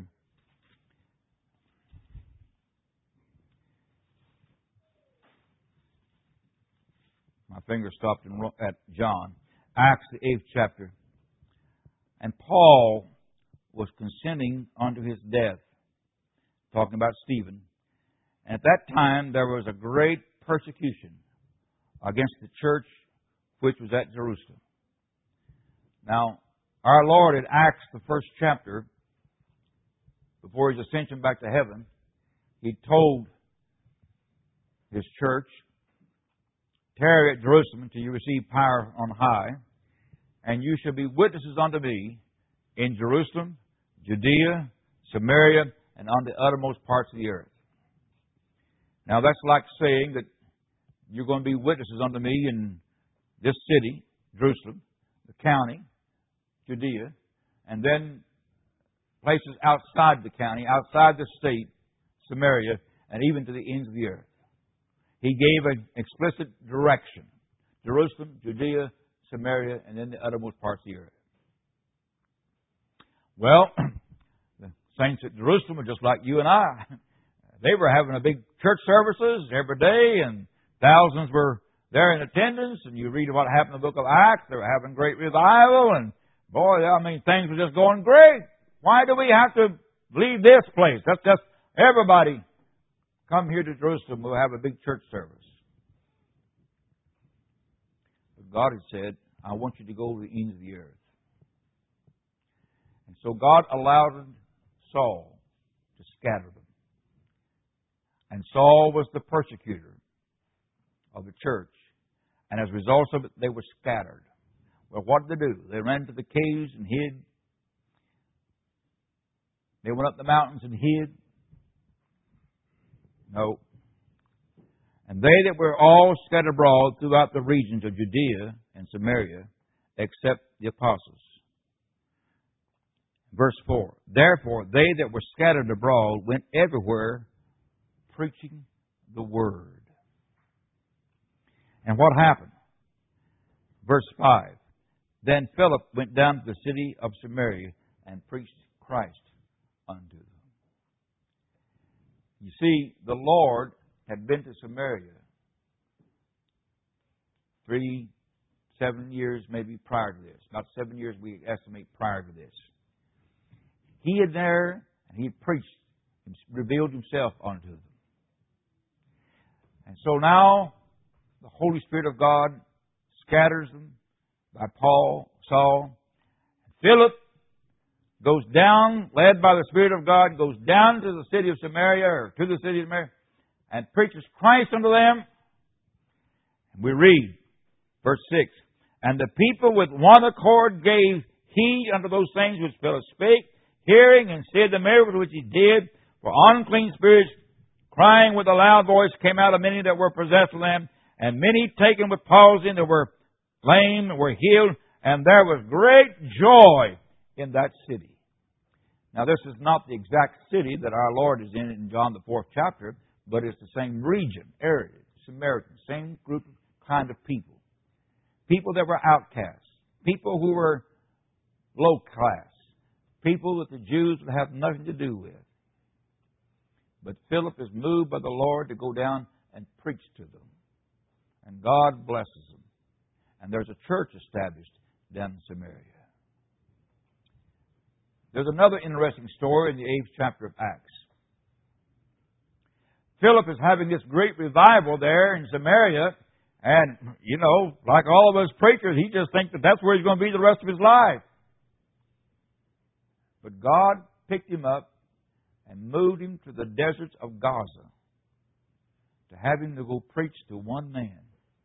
my finger stopped in, at John, Acts the eighth chapter, and Paul was consenting unto his death, talking about Stephen. And at that time there was a great persecution against the church which was at Jerusalem. Now, our Lord in Acts, the first chapter, before His ascension back to heaven, He told His church, tarry at Jerusalem until you receive power on high, and you shall be witnesses unto me in Jerusalem, Judea, Samaria, and on the uttermost parts of the earth. Now that's like saying that you're going to be witnesses unto me in this city, Jerusalem, the county, Judea, and then places outside the county, outside the state, Samaria, and even to the ends of the earth. He gave an explicit direction. Jerusalem, Judea, Samaria, and then the uttermost parts of the earth. Well, the saints at Jerusalem were just like you and I. They were having a big church services every day, and thousands were there in attendance. And you read what happened in the book of Acts. They were having great revival, and boy, I mean, things were just going great. Why do we have to leave this place? Let's just, everybody come here to Jerusalem. We'll have a big church service. But God had said, I want you to go to the ends of the earth. And so God allowed Saul to scatter them. And Saul was the persecutor of the church. And as a result of it, they were scattered. Well, what did they do? They ran to the caves and hid. They went up the mountains and hid. No. And they that were all scattered abroad throughout the regions of Judea and Samaria, except the apostles. Verse four. Therefore, they that were scattered abroad went everywhere preaching the word. And what happened? Verse five. Then Philip went down to the city of Samaria and preached Christ unto them. You see, the Lord had been to Samaria three, seven years maybe prior to this. About seven years we estimate prior to this. He had there and he preached, and revealed himself unto them. And so now the Holy Spirit of God scatters them by Paul, Saul. Philip goes down, led by the Spirit of God, goes down to the city of Samaria, or to the city of Samaria, and preaches Christ unto them. And we read, verse six, And the people with one accord gave heed unto those things which Philip spake, hearing and seeing the miracles which he did. For unclean spirits, crying with a loud voice, came out of many that were possessed of them, and many taken with palsy that were lame were healed, and there was great joy in that city. Now, this is not the exact city that our Lord is in in John the fourth chapter, but it's the same region, area, Samaritan, same group of kind of people. People that were outcasts, people who were low class, people that the Jews would have nothing to do with. But Philip is moved by the Lord to go down and preach to them. And God blesses them. And there's a church established down in Samaria. There's another interesting story in the eighth chapter of Acts. Philip is having this great revival there in Samaria. And, you know, like all of us preachers, he just thinks that that's where he's going to be the rest of his life. But God picked him up and moved him to the deserts of Gaza to have him to go preach to one man.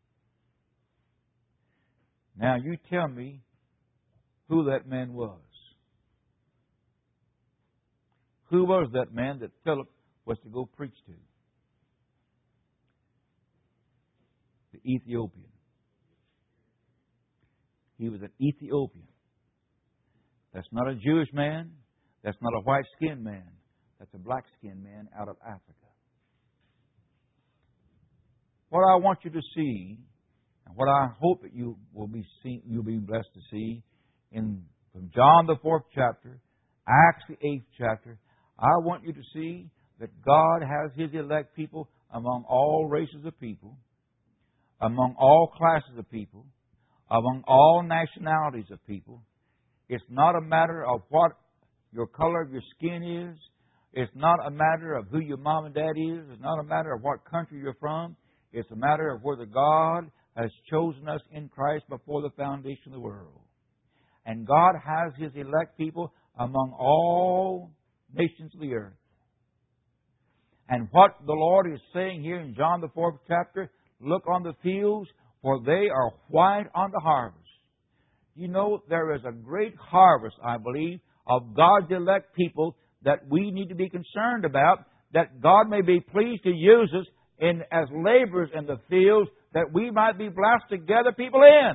Now, you tell me who that man was. Who was that man that Philip was to go preach to? The Ethiopian. He was an Ethiopian. That's not a Jewish man. That's not a white-skinned man. That's a black-skinned man out of Africa. What I want you to see, and what I hope that you will be see, you'll be blessed to see, in from John the fourth chapter, Acts the eighth chapter, I want you to see that God has His elect people among all races of people, among all classes of people, among all nationalities of people. It's not a matter of what your color of your skin is. It's not a matter of who your mom and dad is. It's not a matter of what country you're from. It's a matter of whether God has chosen us in Christ before the foundation of the world. And God has His elect people among all nations of the earth. And what the Lord is saying here in John the fourth chapter, look on the fields, for they are white unto harvest. You know, there is a great harvest, I believe, of God's elect people that we need to be concerned about, that God may be pleased to use us in as laborers in the fields, that we might be blessed to gather people in.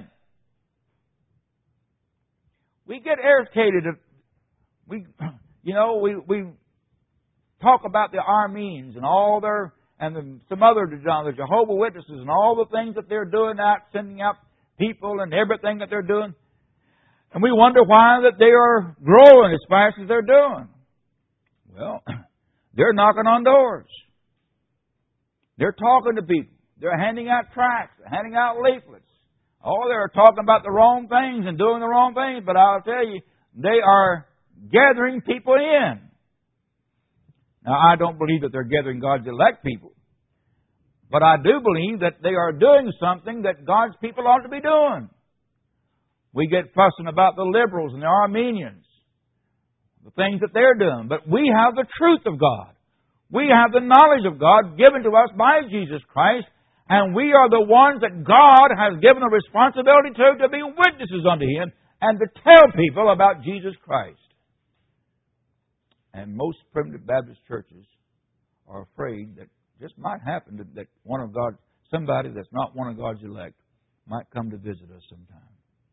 We get irritated. If we, you know, we we talk about the Armenians and all their and the, some other the Jehovah's Witnesses and all the things that they're doing out, sending out people and everything that they're doing, and we wonder why that they are growing as fast as they're doing. Well, they're knocking on doors. They're talking to people. They're handing out tracts, handing out leaflets. Oh, they're talking about the wrong things and doing the wrong things, but I'll tell you, they are gathering people in. Now, I don't believe that they're gathering God's elect people, but I do believe that they are doing something that God's people ought to be doing. We get fussing about the liberals and the Armenians, the things that they're doing, but we have the truth of God. We have the knowledge of God given to us by Jesus Christ, and we are the ones that God has given a responsibility to, to be witnesses unto Him and to tell people about Jesus Christ. And most primitive Baptist churches are afraid that just might happen that, that one of God, somebody that's not one of God's elect, might come to visit us sometime.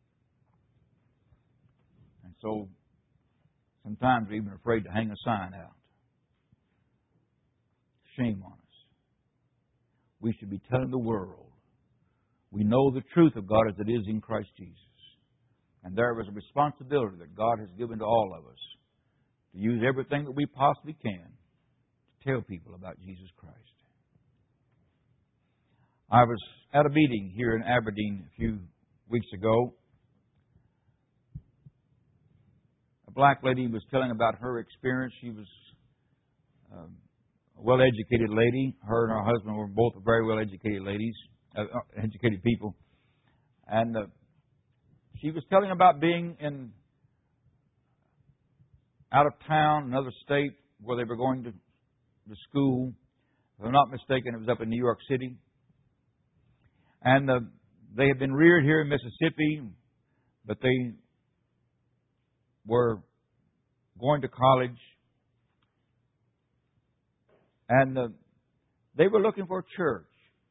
And so, sometimes we're even afraid to hang a sign out. Shame on us. We should be telling the world. We know the truth of God as it is in Christ Jesus. And there is a responsibility that God has given to all of us to use everything that we possibly can to tell people about Jesus Christ. I was at a meeting here in Aberdeen a few weeks ago. A black lady was telling about her experience. She was um, a well-educated lady. Her and her husband were both very well-educated ladies, uh, educated people. And uh, she was telling about being in out of town, another state, where they were going to, to school. If I'm not mistaken, it was up in New York City. And the they had been reared here in Mississippi, but they were going to college. And uh, they were looking for a church.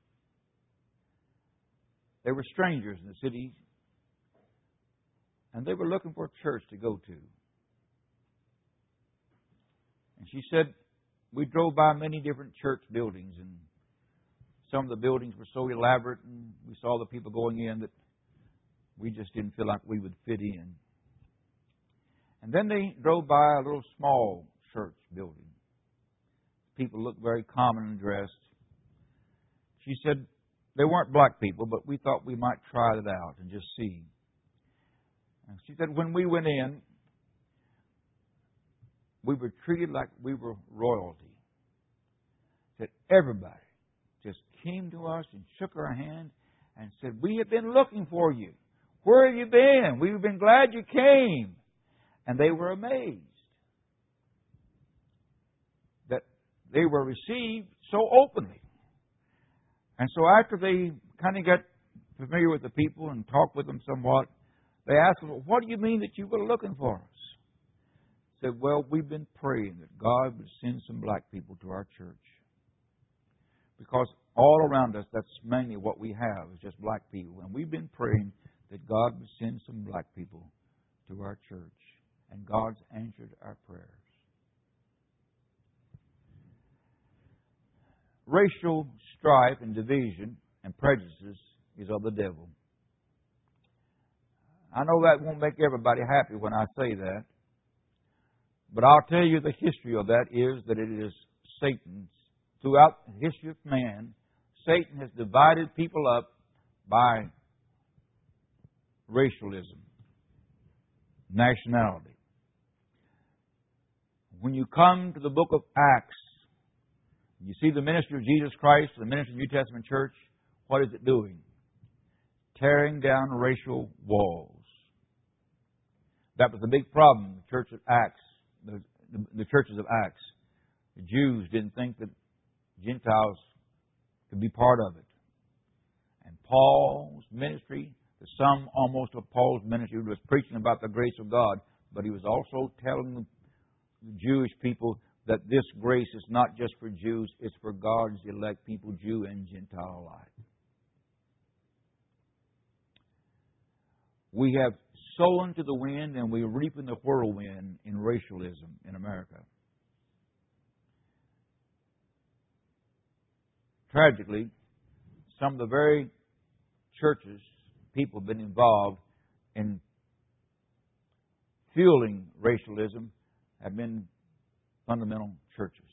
They were strangers in the city. And they were looking for a church to go to. And she said, we drove by many different church buildings, and some of the buildings were so elaborate, and we saw the people going in that we just didn't feel like we would fit in. And then they drove by a little small church building. People looked very common and dressed. She said they weren't black people, but we thought we might try it out and just see. And she said when we went in, we were treated like we were royalty. That everybody just came to us and shook our hand and said, we have been looking for you. Where have you been? We've been glad you came. And they were amazed that they were received so openly. And so after they kind of got familiar with the people and talked with them somewhat, they asked them, well, what do you mean that you were looking for us? Said, well, we've been praying that God would send some black people to our church. Because all around us, that's mainly what we have, is just black people. And we've been praying that God would send some black people to our church. And God's answered our prayers. Racial strife and division and prejudices is of the devil. I know that won't make everybody happy when I say that. But I'll tell you the history of that is that it is Satan's. Throughout the history of man, Satan has divided people up by racialism, nationality. When you come to the book of Acts, you see the ministry of Jesus Christ, the ministry of the New Testament church, what is it doing? Tearing down racial walls. That was the big problem in the church of Acts, the, the, the churches of Acts. The Jews didn't think that Gentiles could be part of it. And Paul's ministry, the sum almost of Paul's ministry was preaching about the grace of God, but he was also telling the Jewish people that this grace is not just for Jews, it's for God's elect people, Jew and Gentile alike. We have sown to the wind and we reap in the whirlwind in racialism in America. Tragically, some of the very churches, people have been involved in fueling racialism have been fundamental churches.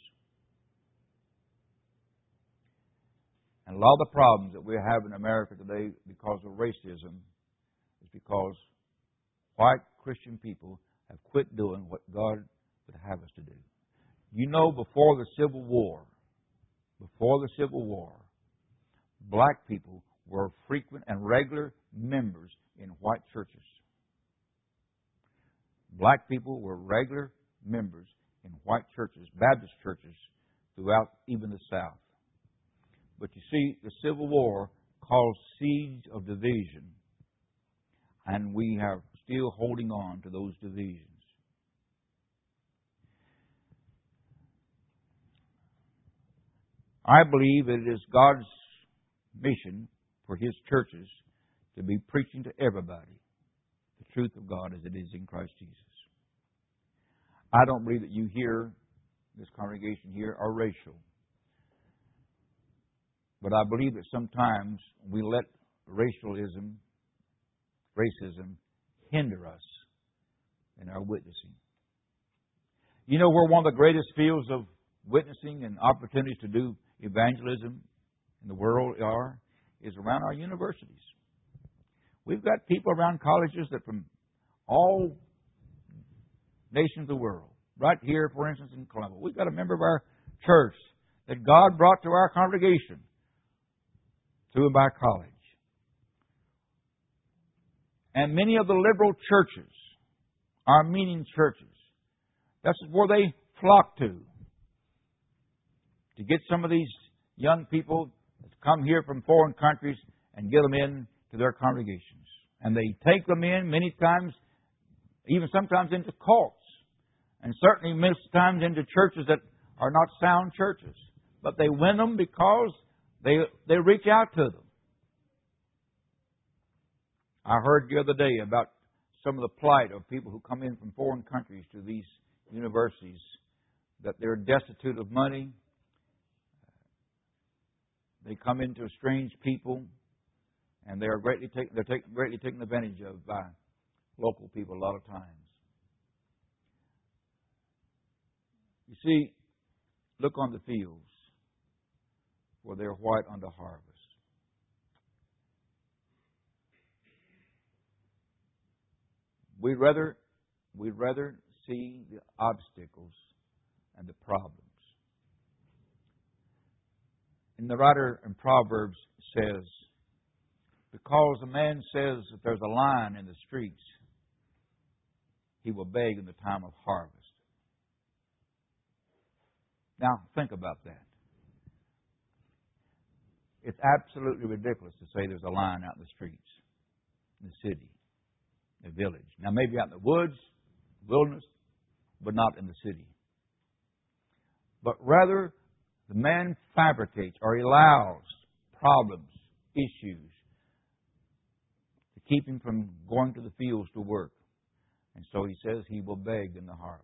And a lot of the problems that we have in America today because of racism is because white Christian people have quit doing what God would have us to do. You know, before the Civil War, Before the Civil War, black people were frequent and regular members in white churches. Black people were regular members in white churches, Baptist churches, throughout even the South. But you see, the Civil War caused seeds of division, and we are still holding on to those divisions. I believe it is God's mission for His churches to be preaching to everybody the truth of God as it is in Christ Jesus. I don't believe that you here, this congregation here, are racial. But I believe that sometimes we let racialism, racism, hinder us in our witnessing. You know where one of the greatest fields of witnessing and opportunities to do evangelism in the world are, is around our universities. We've got people around colleges that from all nations of the world, right here, for instance, in Columbia. We've got a member of our church that God brought to our congregation through and by college. And many of the liberal churches, Armenian churches, that's where they flock to. To get some of these young people to come here from foreign countries and get them in to their congregations. And they take them in many times, even sometimes into cults. And certainly most times into churches that are not sound churches. But they win them because they they reach out to them. I heard the other day about some of the plight of people who come in from foreign countries to these universities, that they're destitute of money. They come into strange people, and they are greatly take, they're take, greatly taken advantage of by local people a lot of times. You see, look on the fields, for they're white unto harvest. We'd rather we'd rather see the obstacles and the problems. And the writer in Proverbs says, because a man says that there's a lion in the streets, he will beg in the time of harvest. Now, think about that. It's absolutely ridiculous to say there's a lion out in the streets, in the city, the village. Now, maybe out in the woods, wilderness, but not in the city. But rather, the man fabricates or allows problems, issues, to keep him from going to the fields to work. And so he says he will beg in the harvest.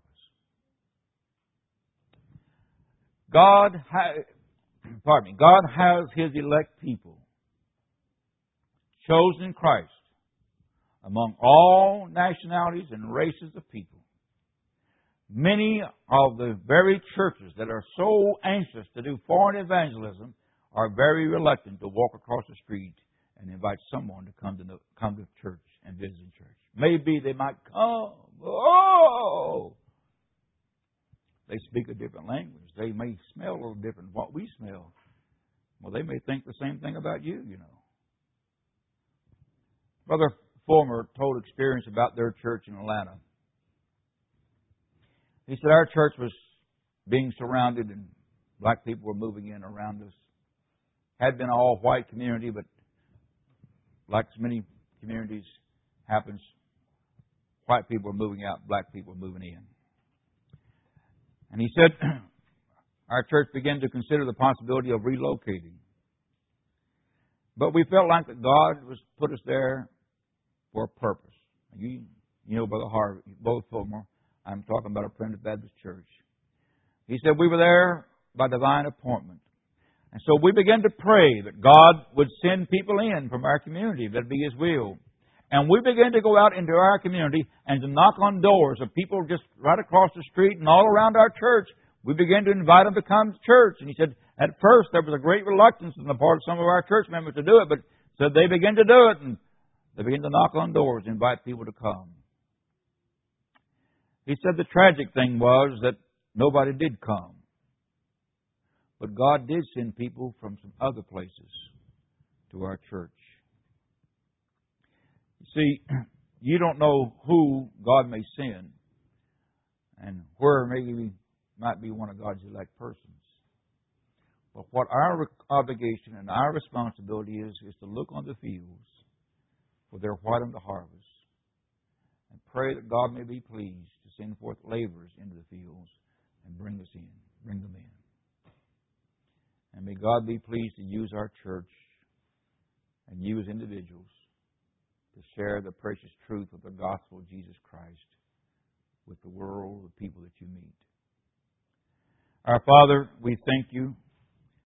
God has, pardon me, God has His elect people, chosen in Christ, among all nationalities and races of people. Many of the very churches that are so anxious to do foreign evangelism are very reluctant to walk across the street and invite someone to come to the, come to church and visit church. Maybe they might come. Oh! They speak a different language. They may smell a little different than what we smell. Well, they may think the same thing about you, you know. Brother Fulmer told experience about their church in Atlanta. He said our church was being surrounded and black people were moving in around us. Had been an all-white community, but like so many communities happens, white people were moving out, black people were moving in. And he said, our church began to consider the possibility of relocating. But we felt like that God was put us there for a purpose. You, you know, Brother Harvey, both Fulmer, I'm talking about a Primitive Baptist church. He said we were there by divine appointment. And so we began to pray that God would send people in from our community, that'd be His will. And we began to go out into our community and to knock on doors of people just right across the street and all around our church. We began to invite them to come to church. And he said, at first there was a great reluctance on the part of some of our church members to do it, but said they began to do it, and they began to knock on doors and invite people to come. He said the tragic thing was that nobody did come. But God did send people from some other places to our church. You see, you don't know who God may send and where maybe might be one of God's elect persons. But what our obligation and our responsibility is, is to look on the fields, for they're white on the harvest, and pray that God may be pleased to send forth laborers into the fields and bring us in, bring them in. And may God be pleased to use our church and use individuals to share the precious truth of the gospel of Jesus Christ with the world, the people that you meet. Our Father, we thank you